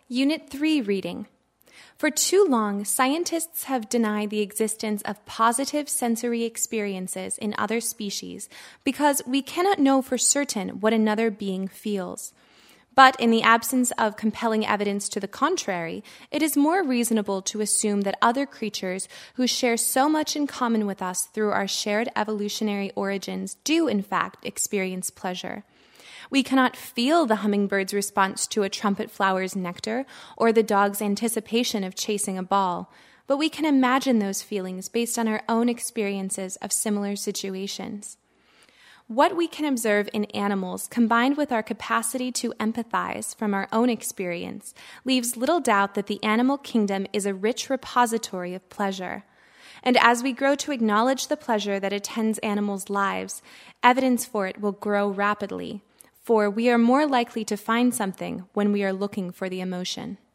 Unit 3 reading. For too long, scientists have denied the existence of positive sensory experiences in other species because we cannot know for certain what another being feels. But in the absence of compelling evidence to the contrary, it is more reasonable to assume that other creatures who share so much in common with us through our shared evolutionary origins do, in fact, experience pleasure. We cannot feel the hummingbird's response to a trumpet flower's nectar or the dog's anticipation of chasing a ball, but we can imagine those feelings based on our own experiences of similar situations. What we can observe in animals, combined with our capacity to empathize from our own experience, leaves little doubt that the animal kingdom is a rich repository of pleasure. And as we grow to acknowledge the pleasure that attends animals' lives, evidence for it will grow rapidly. For we are more likely to find something when we are looking for the emotion.